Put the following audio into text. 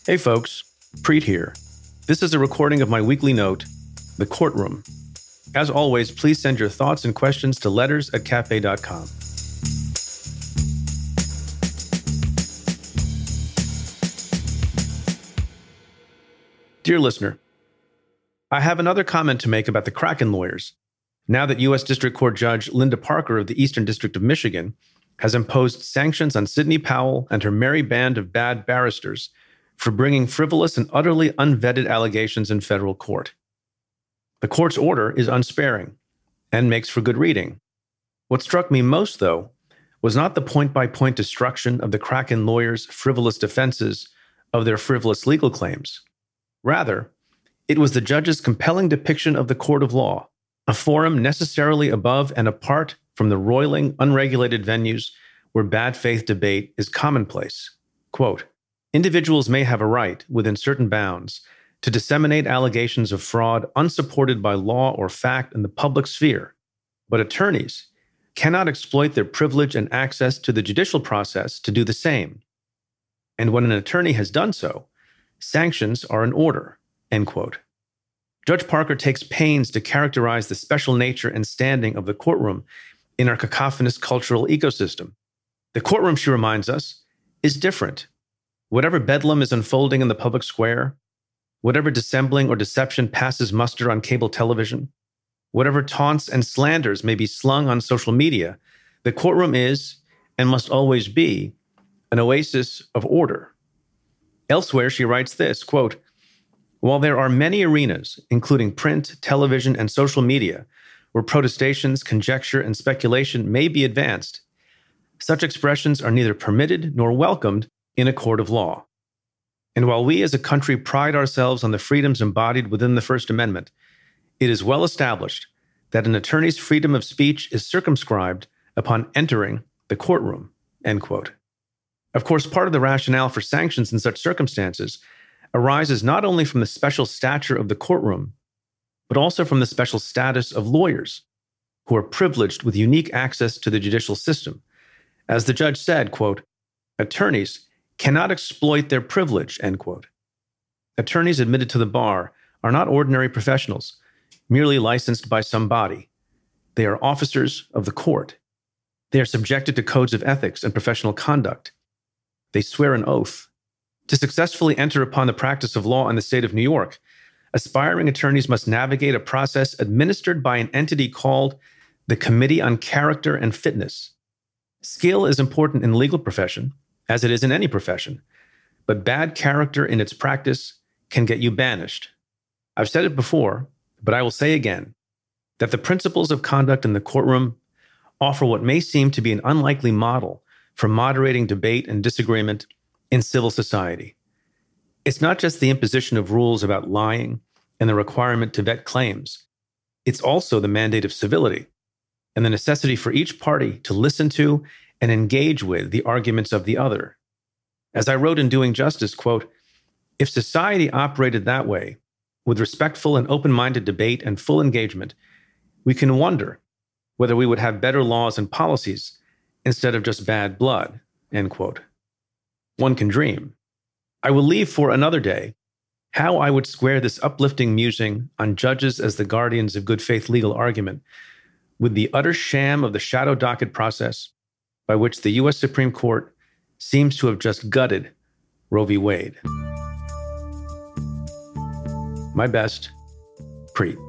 Hey folks, Preet here. This is a recording of my weekly note, The Courtroom. As always, please send your thoughts and questions to letters@cafe.com. Dear listener, I have another comment to make about the Kraken lawyers. Now that U.S. District Court Judge Linda Parker of the Eastern District of Michigan has imposed sanctions on Sidney Powell and her merry band of bad barristers for bringing frivolous and utterly unvetted allegations in federal court. The court's order is unsparing and makes for good reading. What struck me most, though, was not the point-by-point destruction of the Kraken lawyers' frivolous defenses of their frivolous legal claims. Rather, it was the judge's compelling depiction of the court of law, a forum necessarily above and apart from the roiling, unregulated venues where bad faith debate is commonplace. Quote, individuals may have a right, within certain bounds, to disseminate allegations of fraud unsupported by law or fact in the public sphere, but attorneys cannot exploit their privilege and access to the judicial process to do the same. And when an attorney has done so, sanctions are in order, end quote. Judge Parker takes pains to characterize the special nature and standing of the courtroom in our cacophonous cultural ecosystem. The courtroom, she reminds us, is different. Whatever bedlam is unfolding in the public square, whatever dissembling or deception passes muster on cable television, whatever taunts and slanders may be slung on social media, the courtroom is, and must always be, an oasis of order. Elsewhere, she writes this, quote, while there are many arenas, including print, television, and social media, where protestations, conjecture, and speculation may be advanced, such expressions are neither permitted nor welcomed in a court of law. And while we as a country pride ourselves on the freedoms embodied within the First Amendment, it is well established that an attorney's freedom of speech is circumscribed upon entering the courtroom, end quote. Of course, part of the rationale for sanctions in such circumstances arises not only from the special stature of the courtroom, but also from the special status of lawyers, who are privileged with unique access to the judicial system. As the judge said, quote, attorneys cannot exploit their privilege, end quote. Attorneys admitted to the bar are not ordinary professionals, merely licensed by some body. They are officers of the court. They are subjected to codes of ethics and professional conduct. They swear an oath. To successfully enter upon the practice of law in the state of New York, aspiring attorneys must navigate a process administered by an entity called the Committee on Character and Fitness. Skill is important in the legal profession, as it is in any profession, but bad character in its practice can get you banished. I've said it before, but I will say again, that the principles of conduct in the courtroom offer what may seem to be an unlikely model for moderating debate and disagreement in civil society. It's not just the imposition of rules about lying and the requirement to vet claims. It's also the mandate of civility and the necessity for each party to listen to and engage with the arguments of the other. As I wrote in Doing Justice, quote, if society operated that way, with respectful and open-minded debate and full engagement, we can wonder whether we would have better laws and policies instead of just bad blood, end quote. One can dream. I will leave for another day how I would square this uplifting musing on judges as the guardians of good faith legal argument with the utter sham of the shadow docket process by which the U.S. Supreme Court seems to have just gutted Roe v. Wade. My best, Preet.